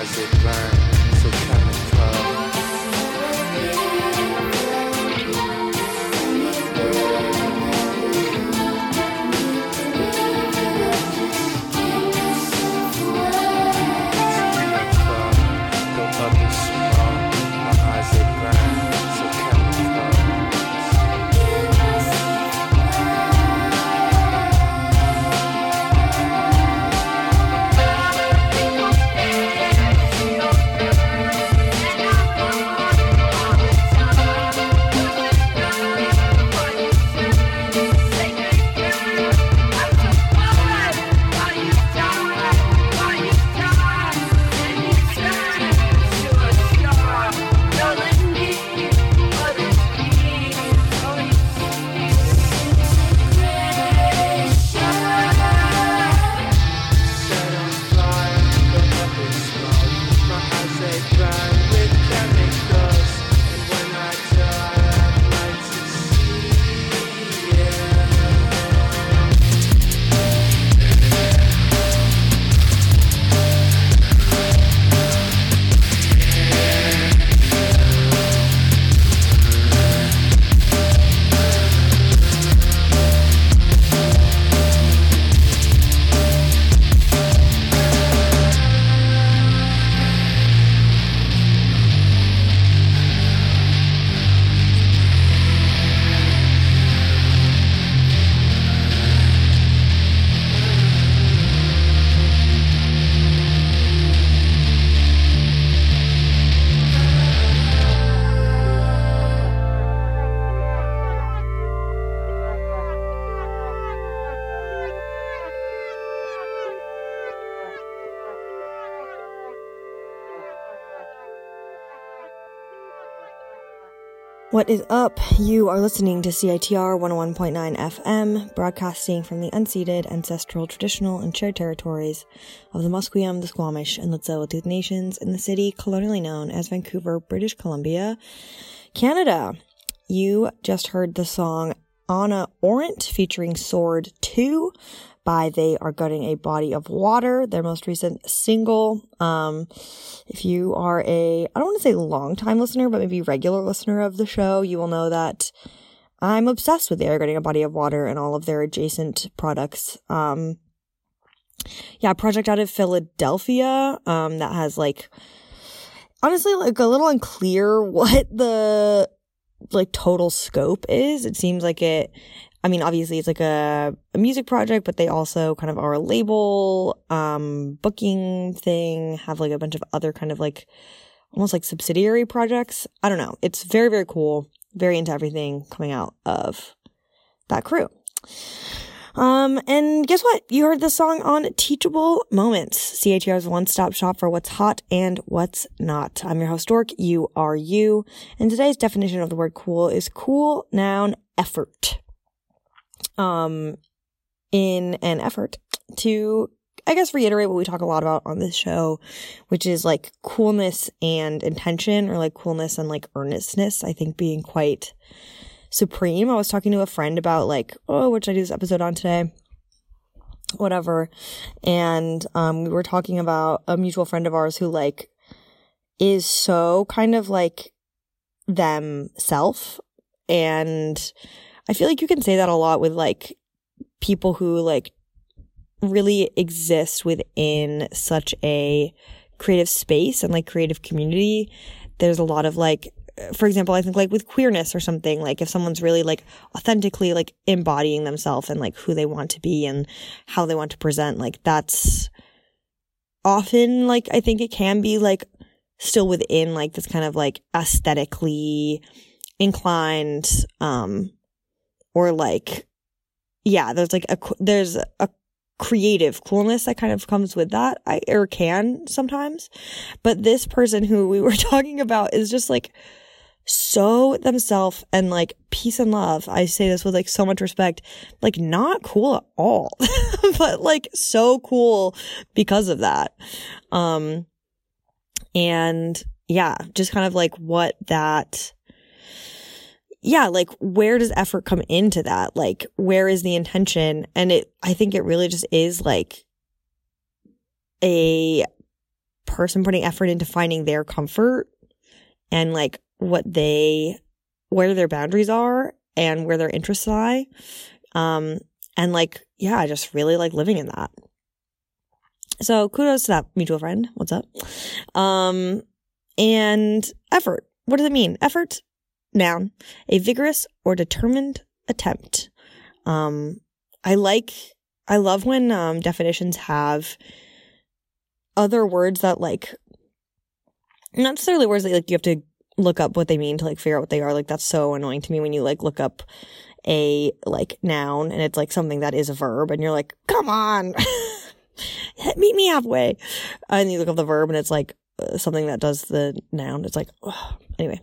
eyes they burn so chemical. What is up? You are listening to CITR 101.9 FM, broadcasting from the unceded, ancestral, traditional, and shared territories of the Musqueam, the Squamish, and Tsleil-Waututh nations in the city colonially known as Vancouver, British Columbia, Canada. You just heard the song Anna Orant featuring Sword 2 by They Are Gutting a Body of Water, their most recent single. If you are I don't want to say long-time listener, but maybe regular listener of the show, you will know that I'm obsessed with They Are Gutting a Body of Water and all of their adjacent products. A project out of Philadelphia, that has honestly a little unclear what the total scope is. It seems like obviously it's a music project, but they also kind of are a label, booking thing, have a bunch of other kind of almost subsidiary projects. I don't know. It's very, very cool. Very into everything coming out of that crew. And guess what? You heard the song on Teachable Moments, CITR's one-stop shop for what's hot and what's not. I'm your host, Dork. You are you. And today's definition of the word cool is cool, noun, effort. In an effort to, I guess, reiterate what we talk a lot about on this show, which is coolness and intention, or coolness and earnestness, I think being quite supreme. I was talking to a friend about what should I do this episode on today? Whatever. And, we were talking about a mutual friend of ours who is so kind of themself. And I feel you can say that a lot with people who really exist within such a creative space and creative community. There's a lot of for example, I think with queerness or something, if someone's really authentically embodying themselves and who they want to be and how they want to present, that's often I think it can be still within this kind of aesthetically inclined, or there's a creative coolness that kind of comes with that, or can sometimes. But this person who we were talking about is just so themselves and peace and love. I say this with so much respect, not cool at all, but so cool because of that. And yeah, just kind of what that, where does effort come into that? Where is the intention? And I think it really just is a person putting effort into finding their comfort and like where their boundaries are and where their interests lie. And like, yeah, I just really like living in that. So kudos to that mutual friend. What's up? And effort. What does it mean? Effort, noun, a vigorous or determined attempt. I love when definitions have other words that like, not necessarily words that like you have to look up what they mean to like figure out what they are. Like that's so annoying to me when you like look up a like noun and it's like something that is a verb and you're like, come on, meet me halfway. And you look up the verb and it's like something that does the noun. It's like, ugh. Anyway.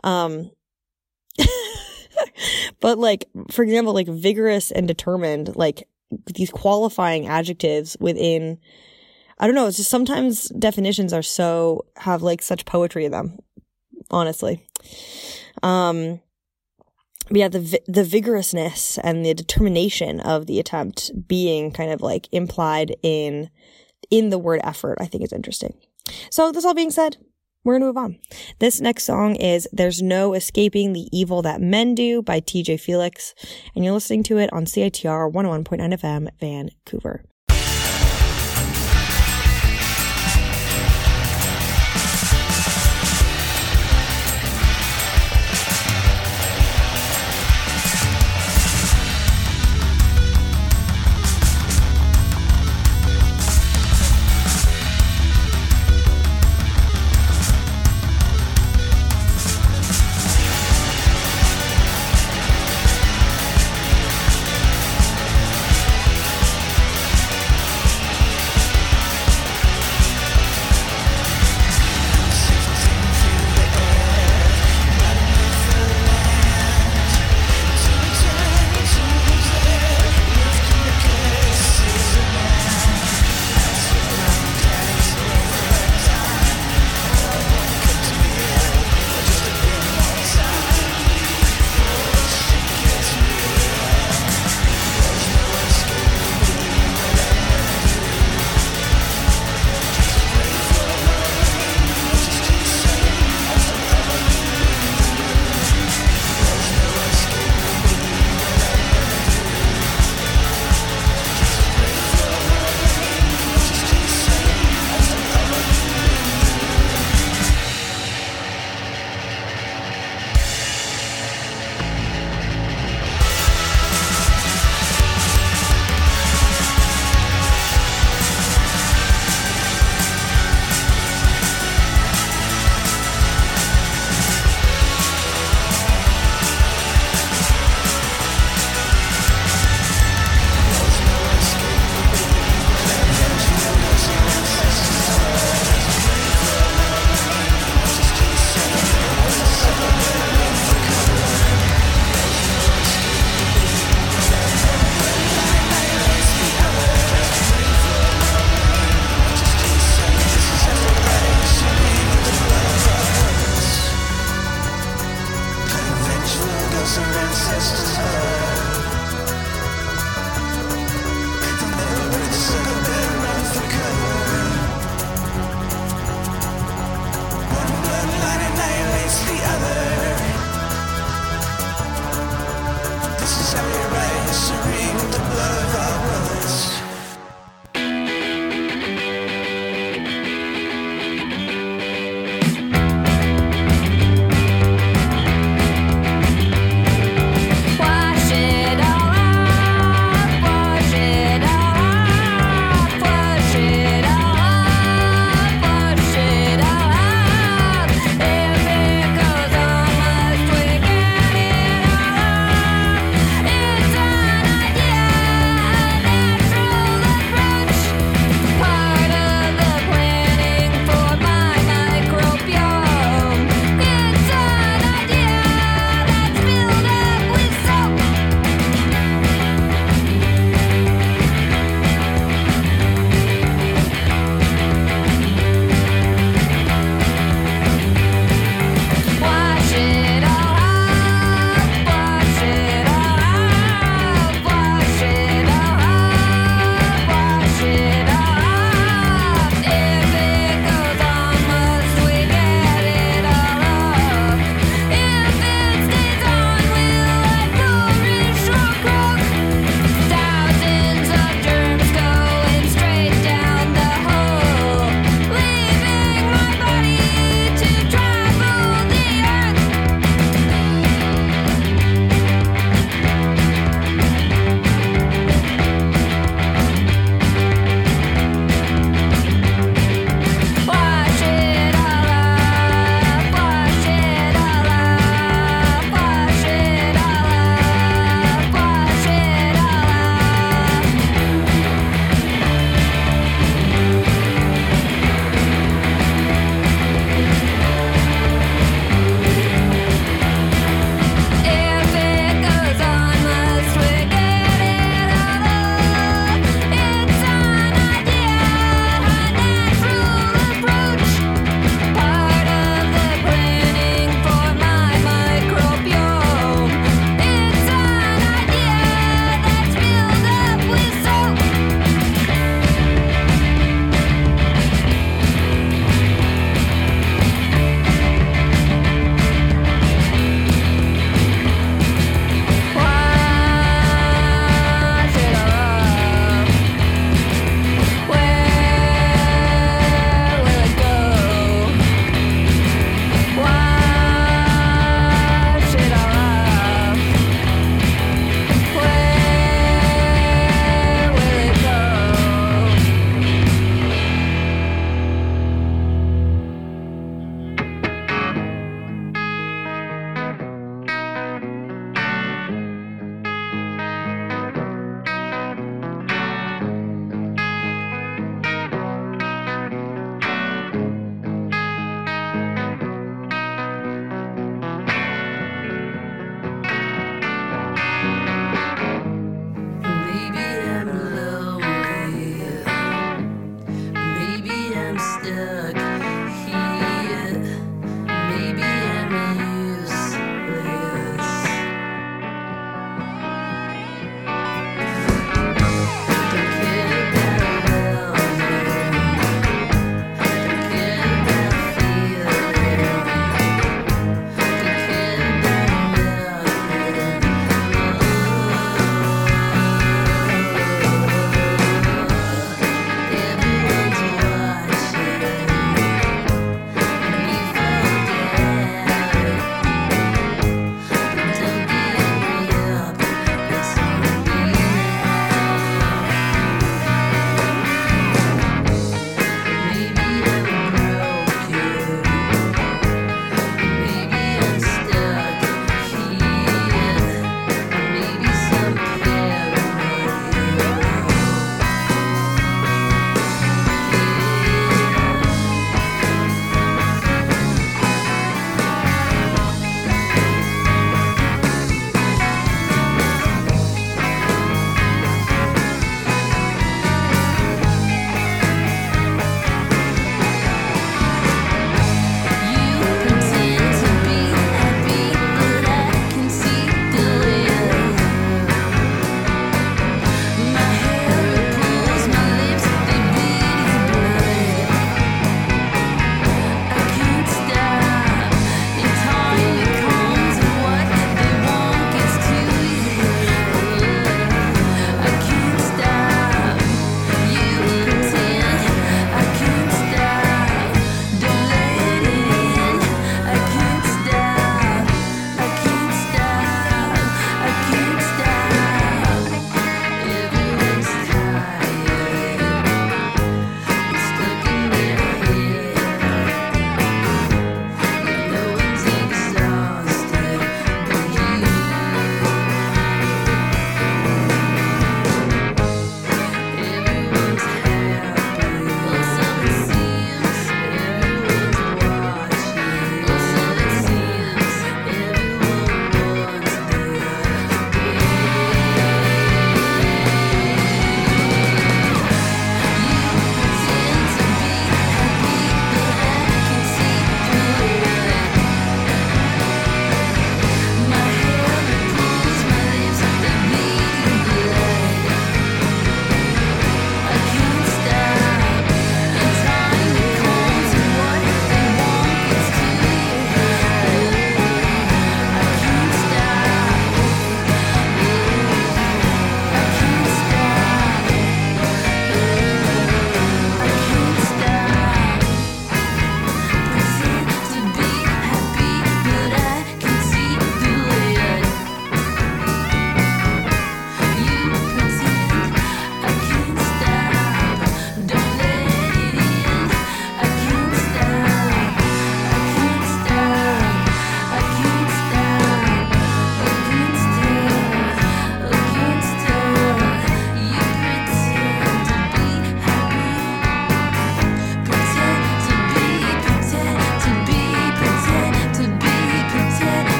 But like, for example, like vigorous and determined, like these qualifying adjectives within, I don't know, it's just sometimes definitions have like such poetry in them, honestly. But yeah, the vigorousness and the determination of the attempt being kind of like implied in the word effort, I think is interesting. So this all being said, we're going to move on. This next song is There's No Escaping the Evil That Men Do by TJ Felix, and you're listening to it on CITR 101.9 FM, Vancouver.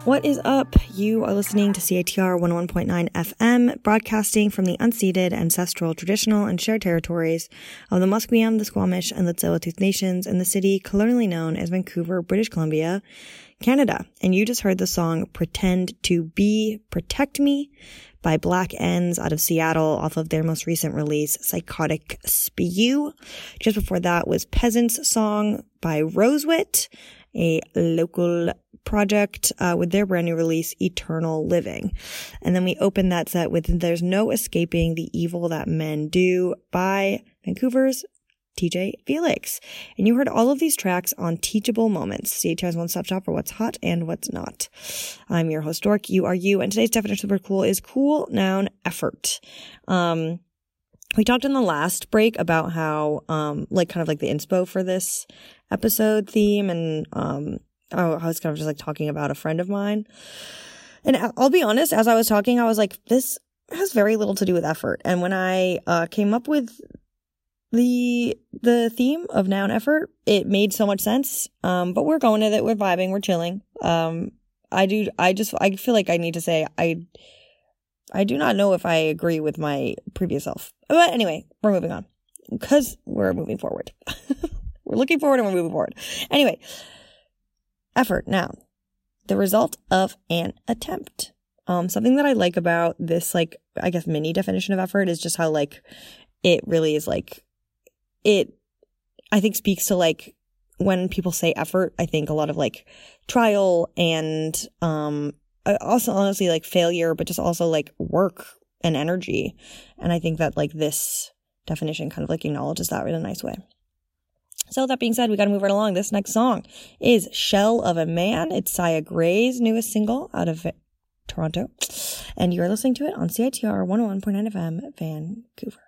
What is up? You are listening to CITR 101.9 FM, broadcasting from the unceded, ancestral, traditional, and shared territories of the Musqueam, the Squamish, and the Tsleil-Waututh Nations in the city colonially known as Vancouver, British Columbia, Canada. And you just heard the song Pretend to Be, Protect Me by Black Ends out of Seattle off of their most recent release, Psychotic Spew. Just before that was Peasant's Song by Rosewit, a local project with their brand new release, Eternal Living. And then we opened that set with There's No Escaping the Evil That Men Do by Vancouver's TJ Felix. And you heard all of these tracks on Teachable Moments, CITR's one-stop shop for what's hot and what's not. I'm your host, Dork. You are you. And today's definition of cool is cool noun effort. We talked in the last break about how, kind of the inspo for this episode theme, and, I was kind of just talking about a friend of mine. And I'll be honest, as I was talking, I was like, this has very little to do with effort. And when I came up with the theme of noun effort, it made so much sense. But we're going with it, we're vibing, we're chilling. I feel like I need to say I do not know if I agree with my previous self. But anyway, we're moving on because we're moving forward. We're looking forward and we're moving forward. Anyway, effort, noun, the result of an attempt. Something that I like about this, mini definition of effort is just how, it really is, it, I think, speaks to, when people say effort, I think a lot of, trial and, also, honestly, failure, but just also, work and energy. And I think that, this definition kind of, acknowledges that in a nice way. So that being said, we got to move right along. This next song is Shell of a Man. It's Sia Gray's newest single out of Toronto. And you're listening to it on CITR 101.9 FM, Vancouver.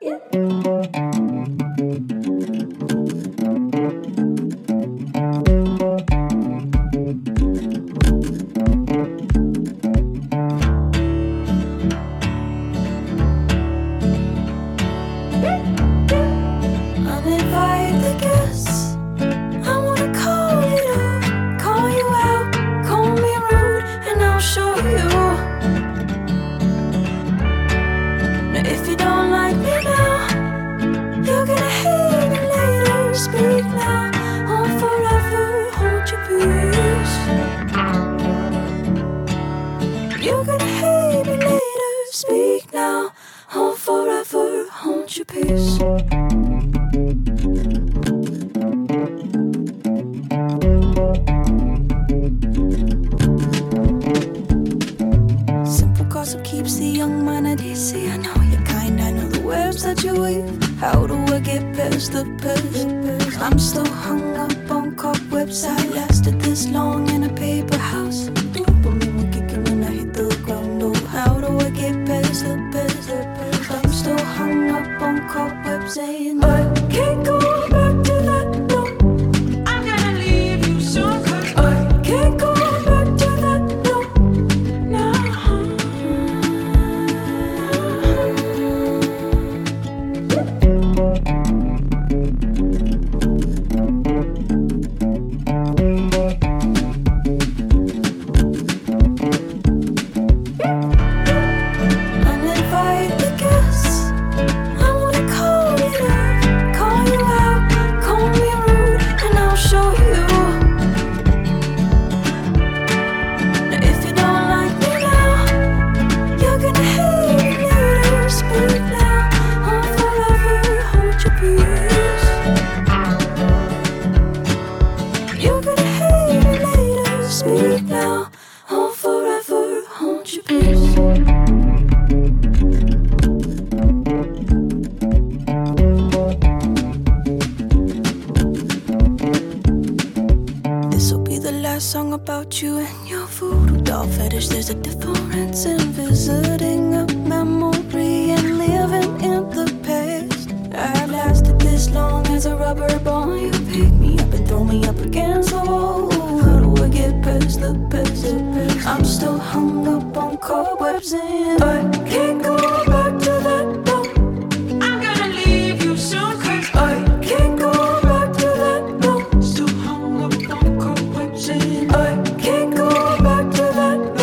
I'm still hung up on cobwebs and I can't go back to that door. I'm gonna leave you soon, 'cause I can't go back to that door. Still hung up on cobwebs and I can't go back to that door.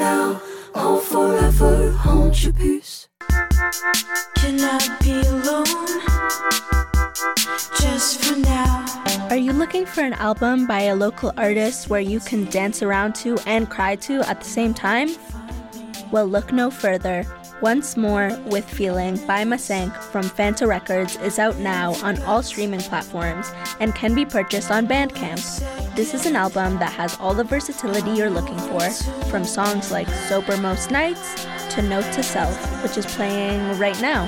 now, hold forever, hold your peace. Can I be alone? Just for now. Are you looking for an album by a local artist where you can dance around to and cry to at the same time? Well, look no further. Once More with Feeling by Masank from Fanta Records is out now on all streaming platforms and can be purchased on Bandcamp. This is an album that has all the versatility you're looking for, from songs like Sober Most Nights to Note to Self, which is playing right now.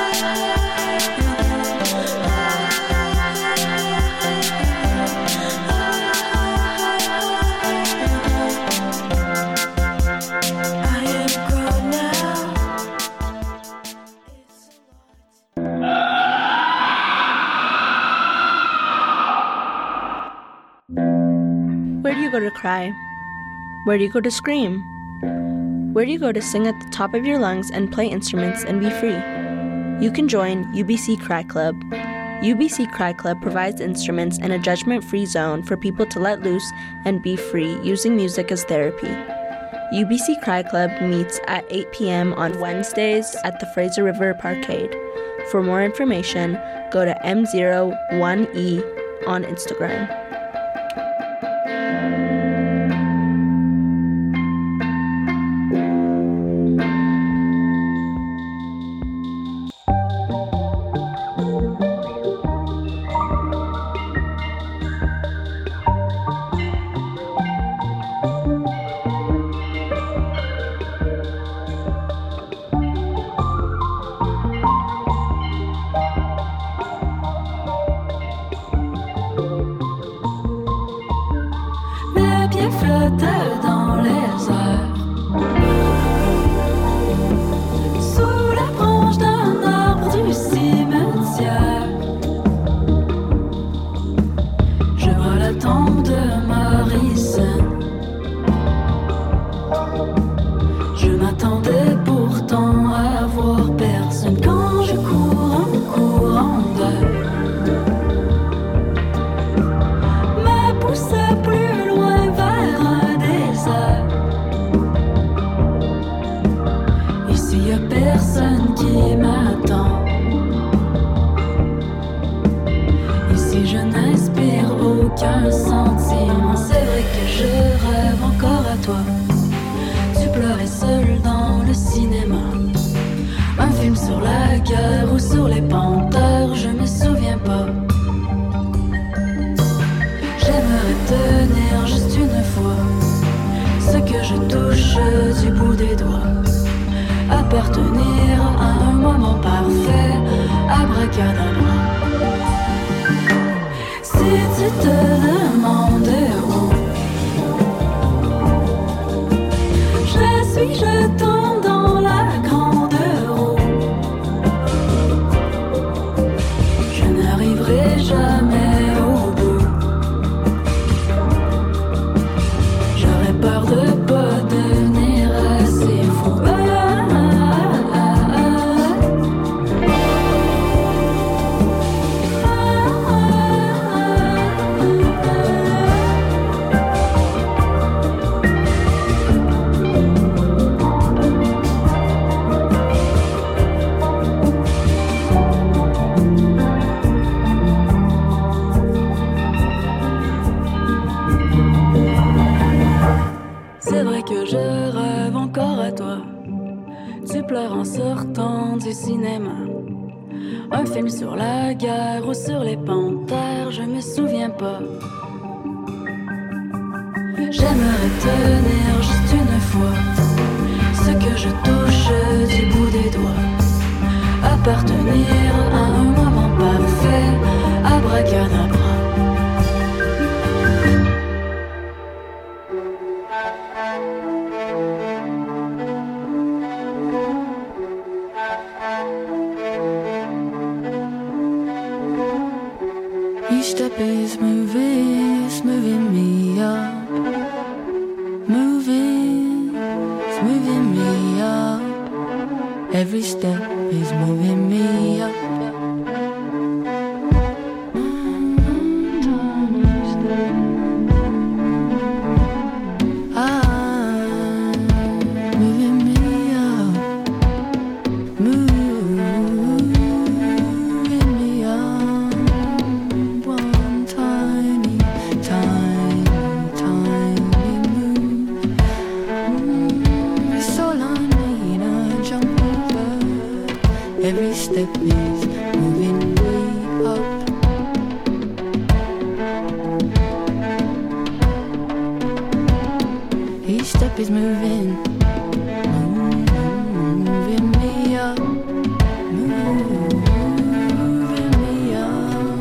Where do you go to cry? Where do you go to scream? Where do you go to sing at the top of your lungs and play instruments and be free? You can join UBC Cry Club. UBC Cry Club provides instruments and a judgment-free zone for people to let loose and be free using music as therapy. UBC Cry Club meets at 8 p.m. on Wednesdays at the Fraser River Parkade. For more information, go to M01E on Instagram. Each step is moving, it's moving me up. Moving, it's moving me up. Every step is moving me up. step is moving me up. Each step is moving me up, moving me up.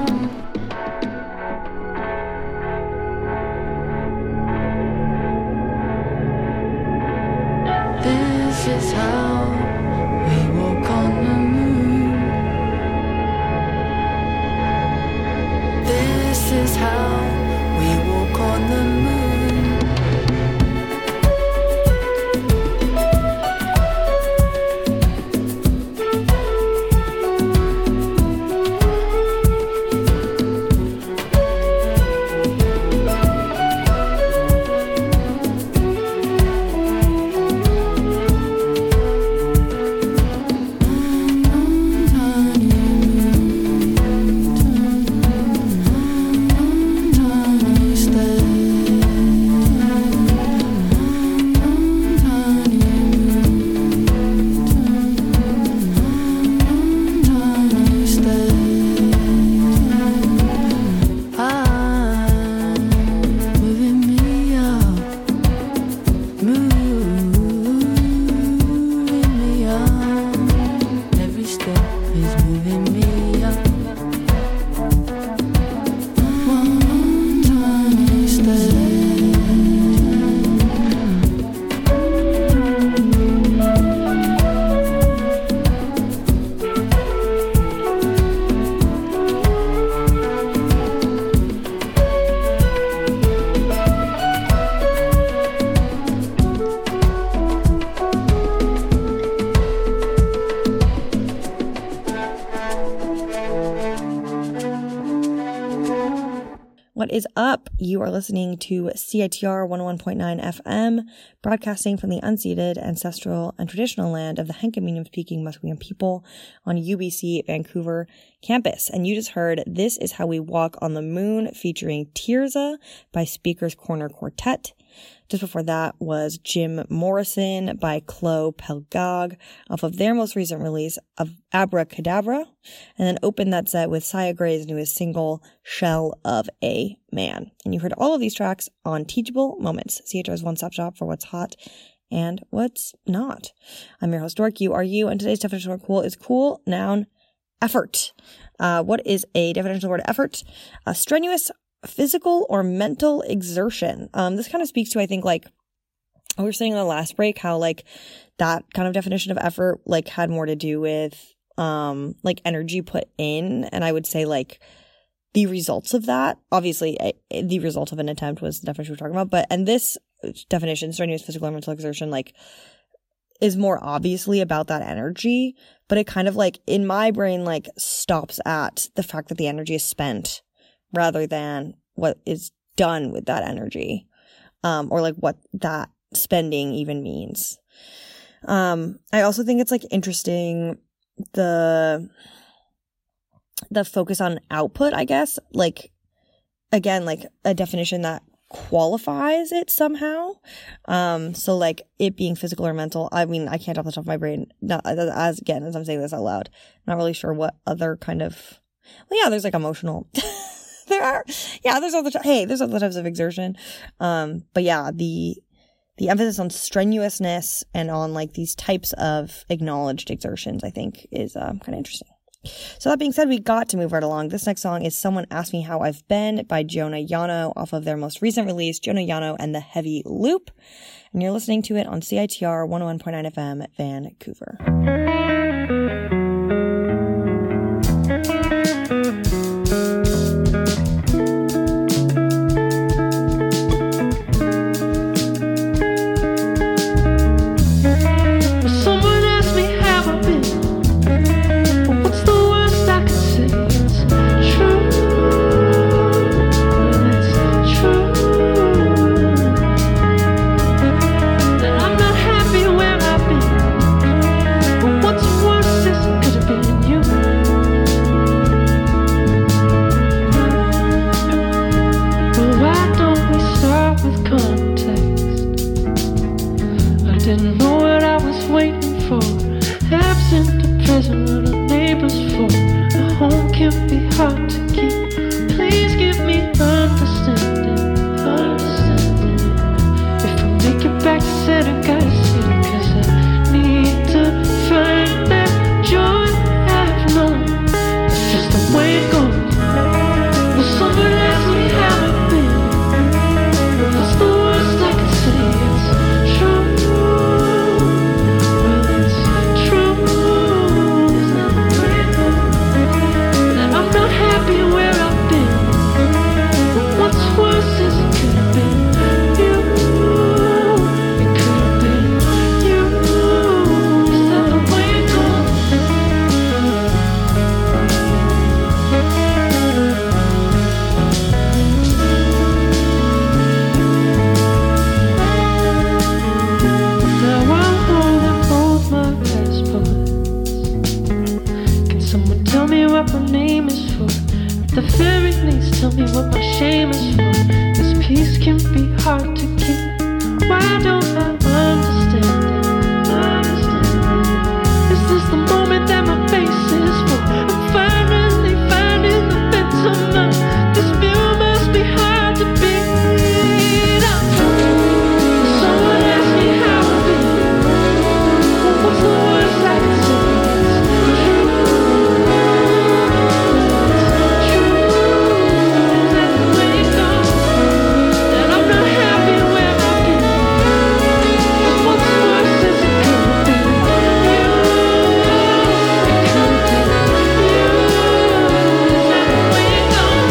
This is how we walk on the moon. This is how we walk on the moon. What is up? You are listening to CITR 101.9 FM, broadcasting from the unceded, ancestral, and traditional land of the Hankaminim-speaking Musqueam people on UBC Vancouver campus. And you just heard This Is How We Walk on the Moon featuring Tirza by Speaker's Corner Quartet. Just before that was Jim Morrison by Chloe Pelgag off of their most recent release of Abracadabra, and then opened that set with Saya Gray's newest single, Shell of a Man. And you heard all of these tracks on Teachable Moments, CHR's one-stop shop for what's hot and what's not. I'm your host, Dork, you are you, and today's definition of cool is cool, noun, effort. What is a definition of the word effort? A strenuous physical or mental exertion. This kind of speaks to, I think, like we were saying in the last break, how like that kind of definition of effort like had more to do with like energy put in, and I would say like the results of that. Obviously, the result of an attempt was the definition we're talking about, and this definition, strenuous physical or mental exertion, like is more obviously about that energy, but it kind of like in my brain like stops at the fact that the energy is spent rather than what is done with that energy, or like what that spending even means. I also think it's like interesting the focus on output, I guess, like again, like a definition that qualifies it somehow. So like it being physical or mental, I mean, I can't off the top of my brain, not as I'm saying this out loud, I'm not really sure what other kind of, well, yeah, there's like emotional there's other types of exertion. But yeah, the emphasis on strenuousness and on like these types of acknowledged exertions, I think is kind of interesting. So that being said, we got to move right along. This next song is Someone Asked Me How I've Been by Jonah Yano off of their most recent release, Jonah Yano and the Heavy Loop. And you're listening to it on CITR 101.9 FM, Vancouver. Didn't know what I was waiting for. Absent the present, neighbors for. A home can be hard to keep. Please give me understanding, understanding. If I make it back to center, gotta sit it, 'cause I need to find that joy I've known. It's just the way it goes. Will someone ask me how I've been? That's the worst I can say. It's true. Well, it's true. It's not the way it goes. That I'm not happy where I've been. But what's worse is it could have been you. It could have been you. Is that the way it goes? Now I'm holding both my passports. Can someone tell me what my name is for? At the very least, tell me what my shame is for. This peace can be hard to keep. Why don't I understand it? Is this the moment that my face is for? I'm finally finding the better mind. This view must be hard to beat up. Someone ask me how I've been. What's the worst I can say? It's true. Is that the way it goes? That I'm not happy where I've been. But what's worse is it could have been you. It could have been you. Is that the way it goes?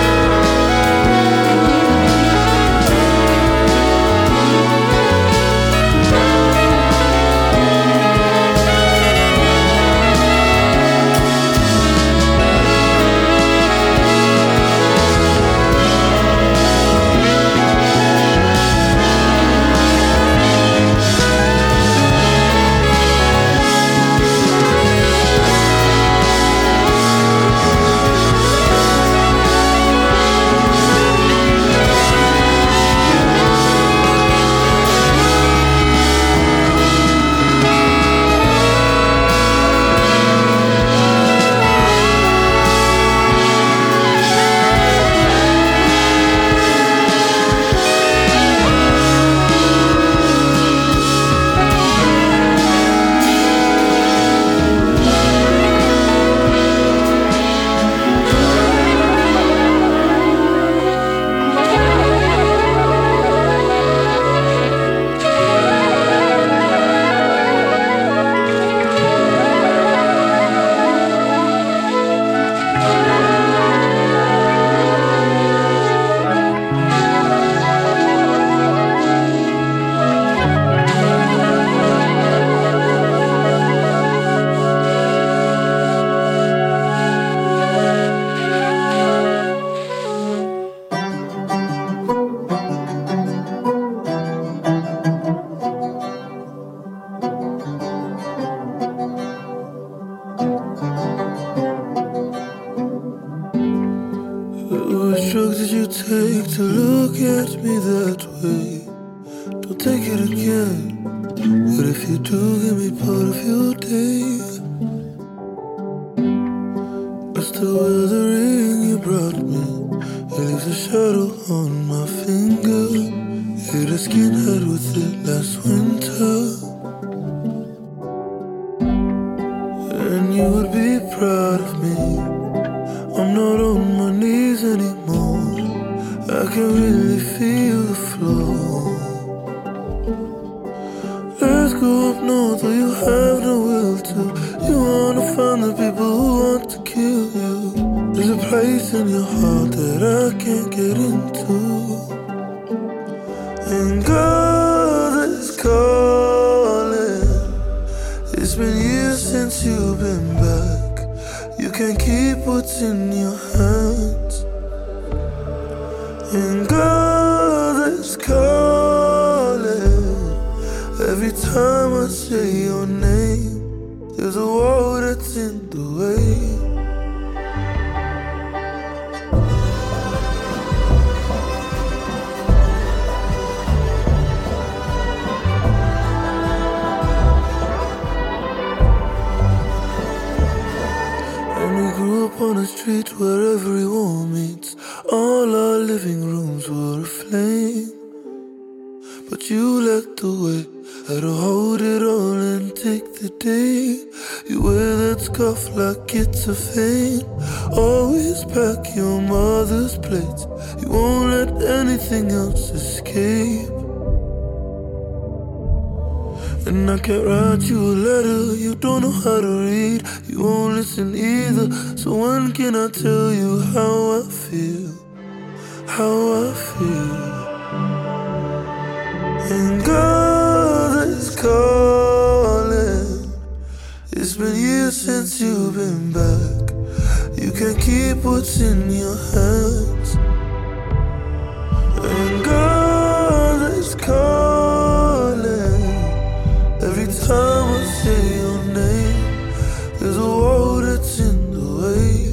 What drugs did you take to look at me that way? Don't take it again. But if you do, give me part of your day. I still wear the ring you brought me. It leaves a shadow on my finger. Hit a skinhead with it last winter. And you would be proud of me. I'm not on my knees anymore. I can really feel the floor. Let's go up north where you have no will to. You wanna find the people who want to kill you. There's a place in your heart that I can't get into. And God is calling. It's been years since you've been back. You can't keep what's in your hands. And God is calling. Every time I say your name, there's a wall that's in the way. street where everyone meets. All our living rooms were aflame, but you led the way. Had to hold it all and take the day. You wear that scarf like it's a feint. Always pack your mother's plates. You won't let anything else escape. And I can't write you a letter. You don't know how to read. You won't listen either. So when can I tell you how I feel? How I feel. And God is calling. It's been years since you've been back. You can't keep what's in your hands. And God is calling. Every time I say your name, there's a wall that's in the way.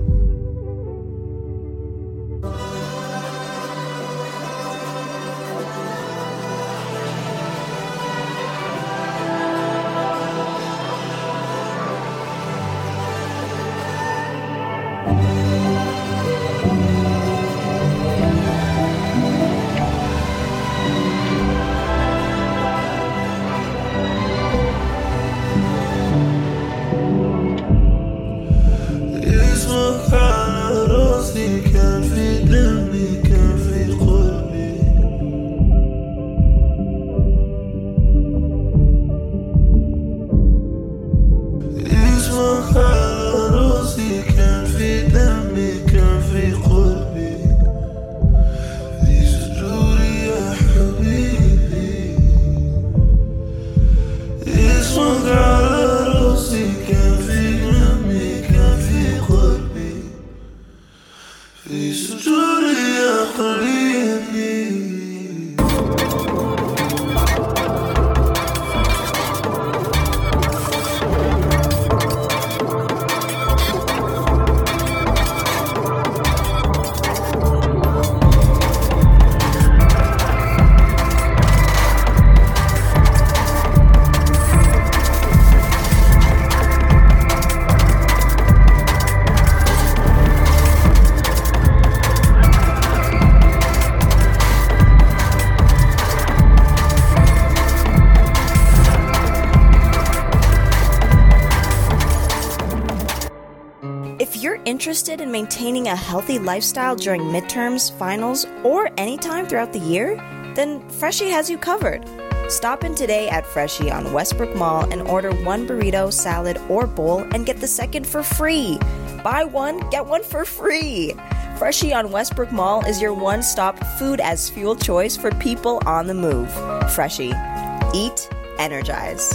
Interested in maintaining a healthy lifestyle during midterms, finals, or any time throughout the year? Then Freshii has you covered. Stop in today at Freshii on Westbrook Mall and order one burrito, salad, or bowl and get the second for free. Buy one, get one for free. Freshii on Westbrook Mall is your one-stop food as fuel choice for people on the move. Freshii. Eat, energize.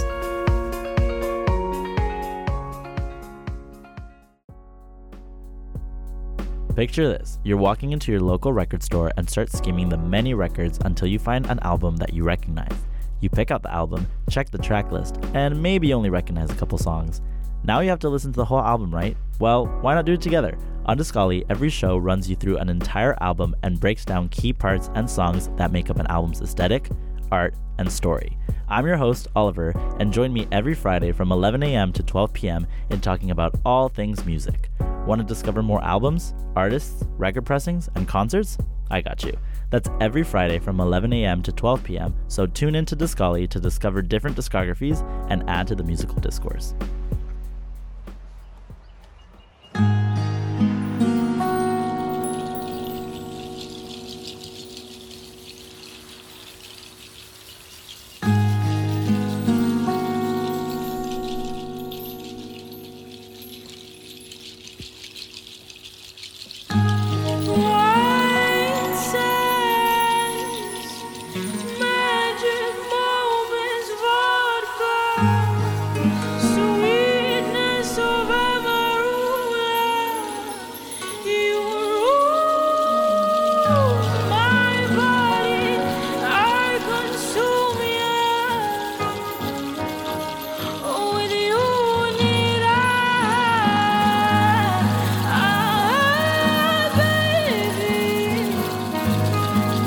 Picture this, you're walking into your local record store and start skimming the many records until you find an album that you recognize. You pick out the album, check the track list, and maybe only recognize a couple songs. Now you have to listen to the whole album, right? Well, why not do it together? On Discali, every show runs you through an entire album and breaks down key parts and songs that make up an album's aesthetic, art, and story. I'm your host, Oliver, and join me every Friday from 11 a.m. to 12 p.m. in talking about all things music. Want to discover more albums, artists, record pressings, and concerts? I got you. That's every Friday from 11 a.m. to 12 p.m., so tune in to Discali to discover different discographies and add to the musical discourse.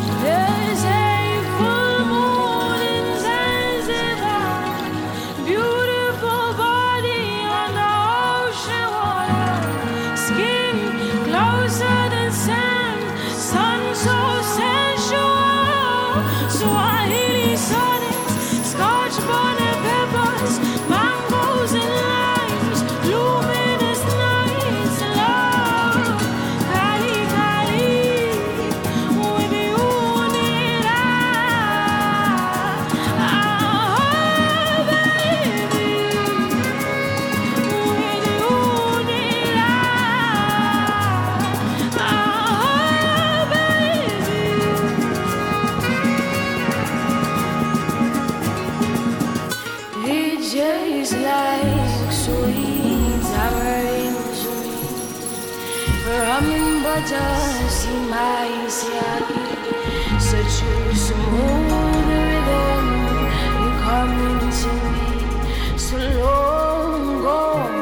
Beautiful Just like sweet tamarind, ramen butter, see my such a smooth rhythm. You come into me so long gone.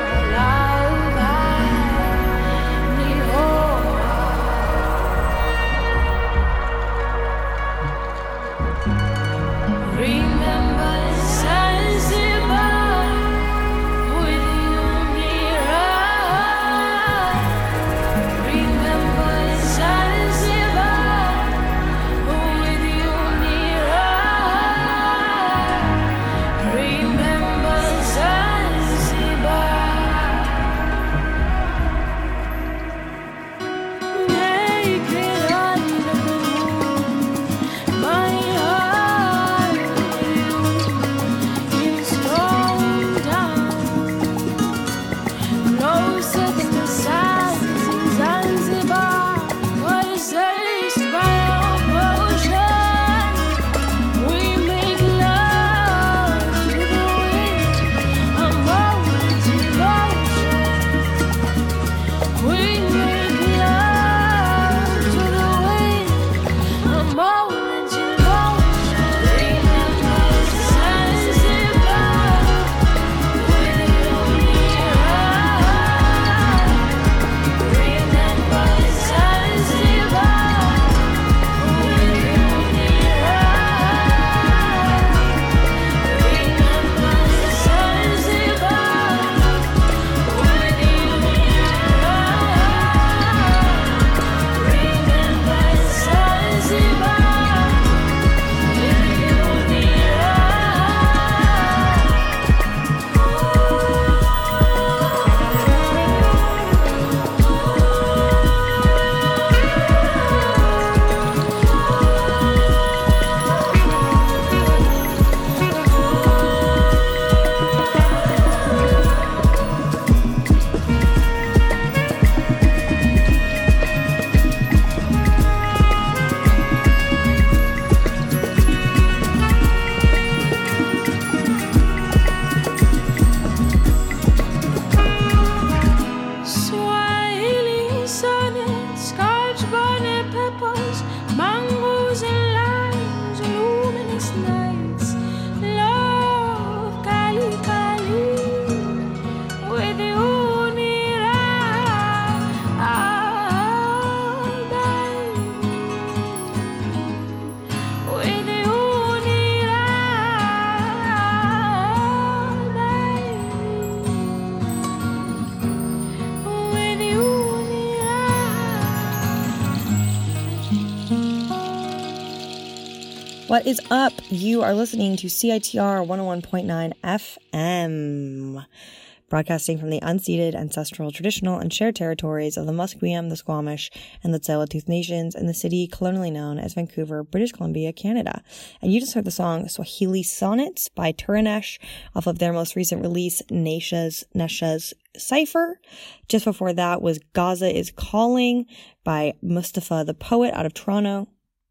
What is up? You are listening to CITR 101.9 FM, broadcasting from the unceded, ancestral, traditional, and shared territories of the Musqueam, the Squamish, and the Tsleil-Waututh Nations in the city colonially known as Vancouver, British Columbia, Canada. And you just heard the song Swahili Sonnets by Turanesh off of their most recent release, Nesha's Cypher. Just before that was Gaza is Calling by Mustafa the Poet out of Toronto,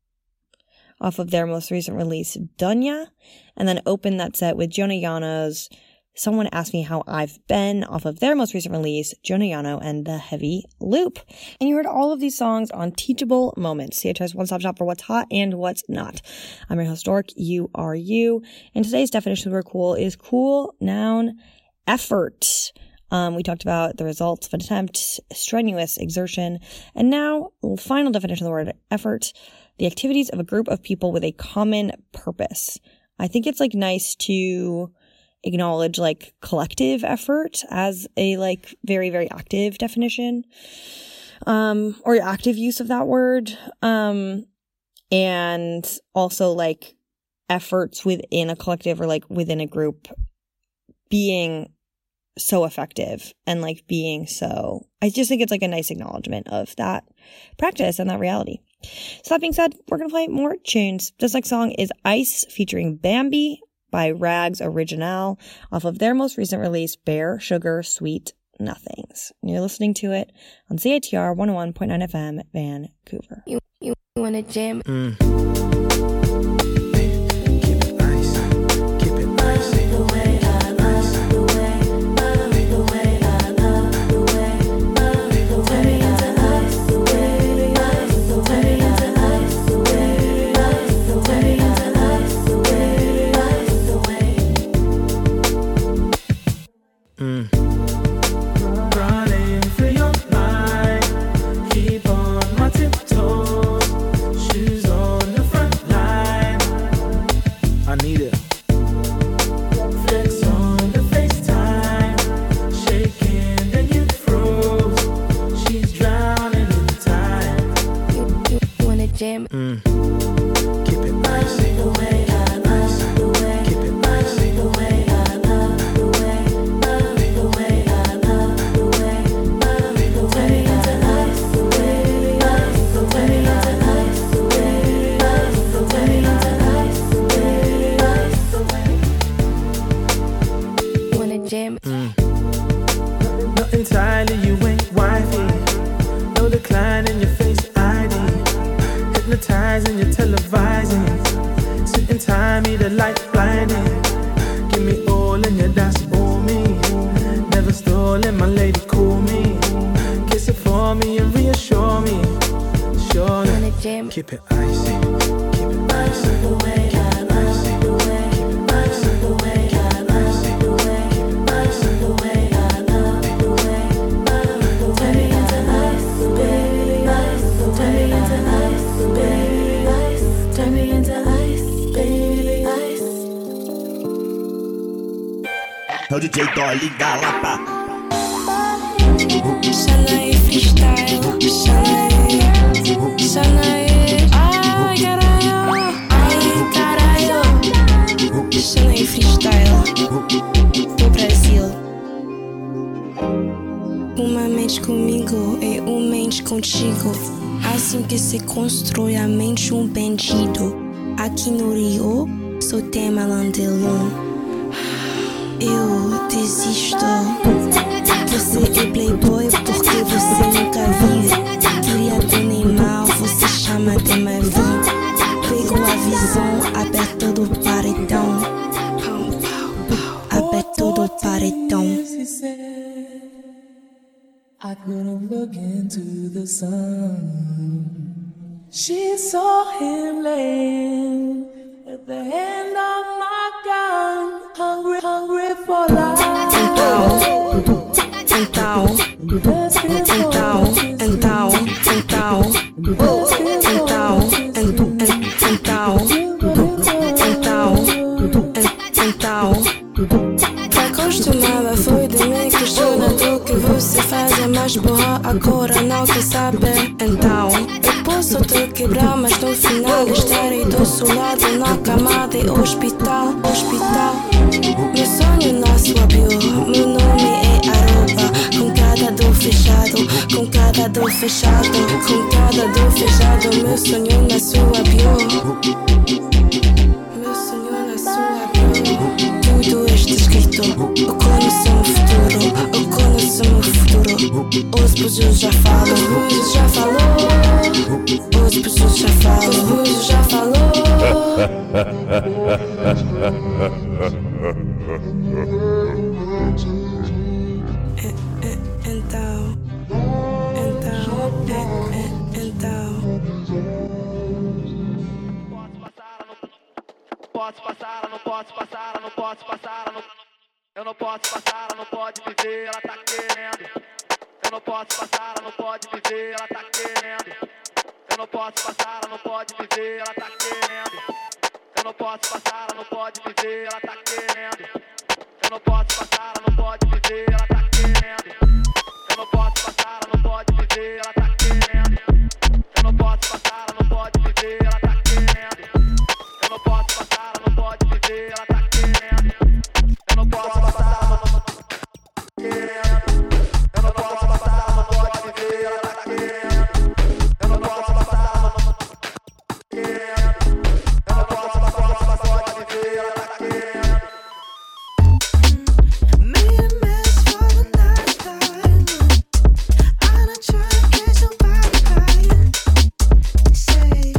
off of their most recent release, Dunya, and then opened that set with Jonah Yano's Someone Asked Me How I've Been, off of their most recent release, Jonah Yano and the Heavy Loop. And you heard all of these songs on Teachable Moments, CHR's one-stop shop for what's hot and what's not. I'm your host, Dork, you are you, and today's definition of the word cool is cool, noun, effort. We talked about the results of an attempt, strenuous exertion, and now, final definition of the word effort, the activities of a group of people with a common purpose. I think it's nice to acknowledge collective effort as a very, very active definition, or active use of that word. And also efforts within a collective or within a group being so effective and being so, I just think it's a nice acknowledgement of that practice and that reality. So that being said, we're going to play more tunes. This next song is Ice featuring Bambi by Rags Original off of their most recent release, Bare Sugar Sweet Nothings. And you're listening to it on CITR 101.9 FM, Vancouver. You want to jam? Keep it ice. Keep it ice. jam. Not entirely, you ain't wifey. No decline in your face ID. Hypnotizing, you're televising. Sitting time, me the light blinding. Give me all and yeah, that's all me. Never stolen, my lady, call me. Kiss it for me and reassure me. Surely, keep it icy. Keep it icy. The way I love the way, icy the way I love the way, icy the way I love the way, turn me into ice, baby, ice, turn me into ice, baby, ice, turn me into ice, baby, ice. É o DJ Dolly da Lapa. Xanae freestyle, Xanae, ai caralho, Xanae freestyle, do Brasil. Uma mente comigo e uma mente contigo. Assim que se constrói a mente um bandido. Aqui no Rio, só tem malandrilão. Eu desisto. Você é playboy porque você nunca viu. Queria ter animal, você chama de Marvin. Pegou a visão, aperta do paredão. Aperta do paredão. I couldn't look into the sun. She saw him laying at the end of my gun. Hungry for life. Acostumava, foi de mim questionando o que você faz é mais boa, agora não quer saber. Então, eu posso te quebrar, mas no final estarei do seu lado na cama de hospital. Meu sonho na sua bio, meu nome é arroba. Com cada dor fechado, com cada dor fechado, com cada dor fechado. Meu sonho na sua bio, meu sonho na sua bio. Tudo está escrito, eu conheço o futuro, eu conheço o futuro. Os bujos já falam, os bujos já falou, os bujos já falam, os bujos já falou. Eu não posso passar, ela não pode me ver, ela tá querendo. Eu não posso passar, ela não pode me ver, ela tá querendo. Eu não posso passar, ela não pode me ver, ela tá querendo. Eu não posso passar, ela não pode me ver, ela tá querendo. Eu não posso passar, ela não pode me ver, ela tá querendo. Eu não posso passar, ela não pode me ver, ela tá querendo. Eu não posso passar, ela não pode me ver, ela tá querendo. Eu não posso passar, ela não pode me ver, ela tá querendo. Eu não posso passar, ela não pode me ver, ela tá querendo. Eu não posso passar, ela não pode me ver, ela tá querendo. Eu não posso passar, ela não pode me ver, ela tá querendo. Made a mess for the last time. I'm not trying to catch nobody crying. Save.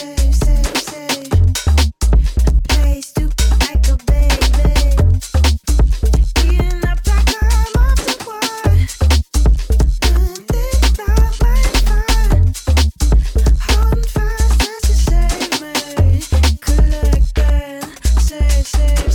Play stupid like a baby. Eating up like I'm off the wall. Doing things that might fun. Holding fast as to save me. Collecting, save.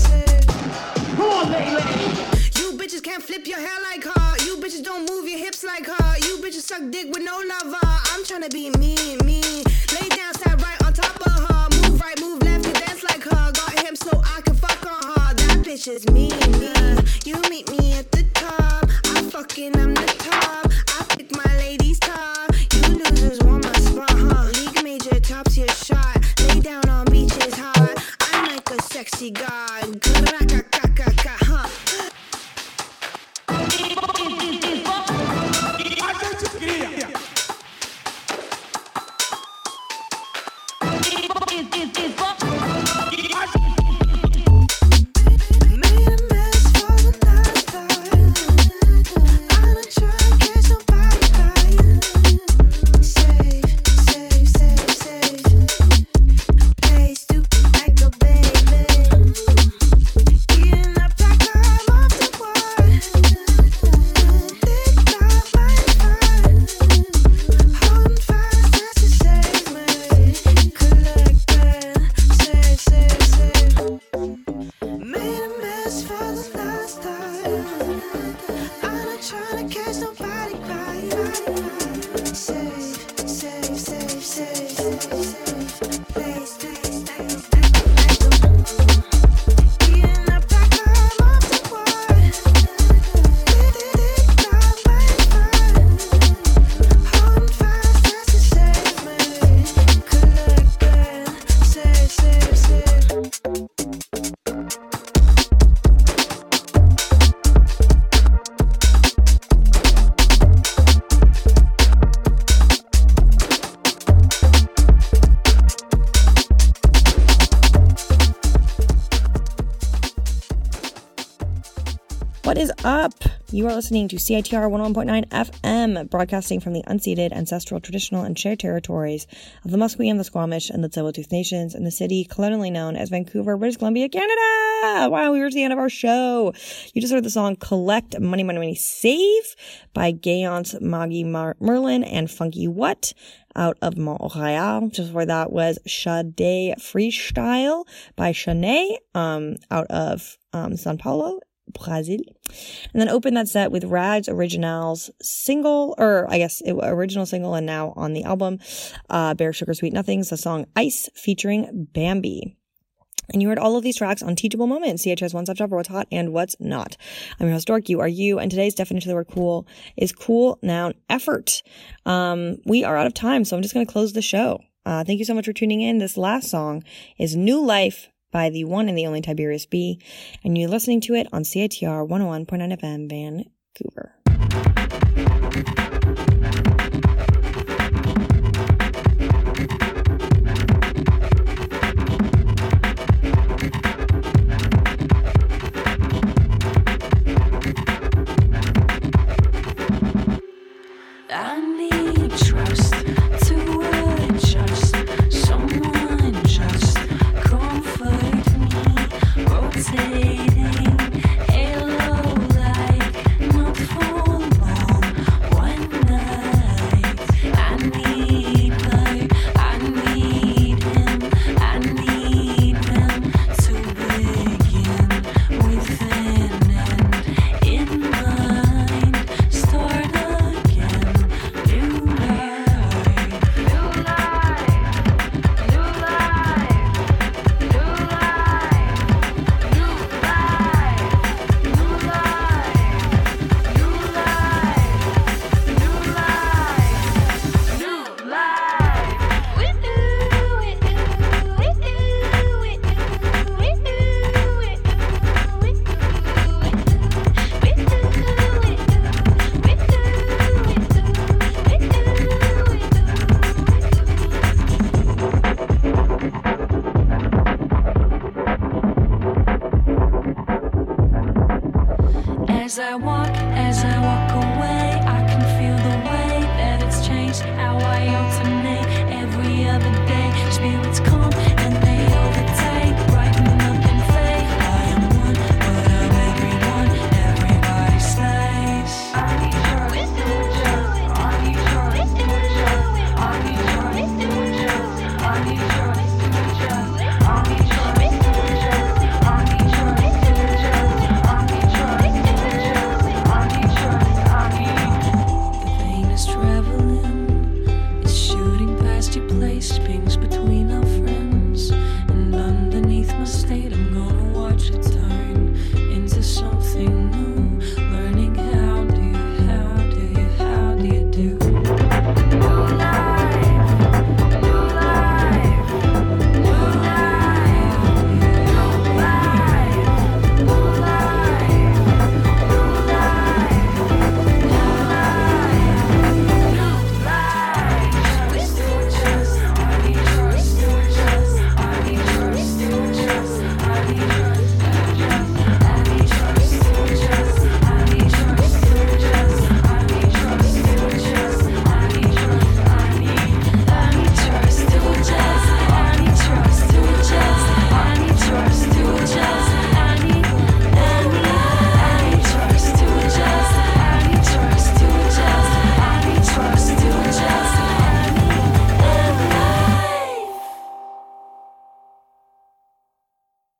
You bitches can't flip your hair like her. You bitches don't move your hips like her. You bitches suck dick with no lover. I'm tryna be me. Lay down, stand right on top of her. Move right, move left, and dance like her. Got him so I can fuck on her. That bitch is me. You meet me at the top. I'm the top. I pick my ladies top. You losers want my spot, huh? League major tops your shot. Lay down on beaches hard. I'm like a sexy god. Ka-ka-ka-ka-ka, huh? Made a mess for the last last time. I'm not trying to catch nobody crying. Safe, safe, safe, safe, safe, safe. Please, please, please. Eating up like I'm off the wall. Thick love like fire. Holding fast just to save me. Collecting, save, save, save. What is up? You are listening to CITR 101.9 FM, broadcasting from the unceded, ancestral, traditional, and shared territories of the Musqueam, the Squamish, and the Tsleil-Waututh Nations in the city colonially known as Vancouver, British Columbia, Canada. Wow, we're at the end of our show. You just heard the song Collect Money, Money, Money, Save by Gayance, Maggie Merlin, and Funky What out of Montreal. Just before that was Sade Freestyle by Shanae out of Sao Paulo, Brazil. And then opened that set with Rad's Originals single, or I guess original single and now on the album, Bare Sugar Sweet Nothings, the song Ice featuring Bambi. And you heard all of these tracks on Teachable Moments, CHS One Stop Shop for what's hot and what's not. I'm your host, Dork, you are you, and today's definition of the word cool is cool, noun, effort. We are out of time, so I'm just going to close the show. Thank you so much for tuning in. This last song is New Life by the one and the only Tiberius B, and you're listening to it on CITR 101.9 FM, Vancouver. I need trust to adjust. Someone just comfort me, rotating halo like not for long. One night, I need her, I need him, I need them to begin with an end in mind. Start again. New life, new life, new life, new life, new life, new life, new life, new life, with you, with you, with you, with you, with you, with as I walk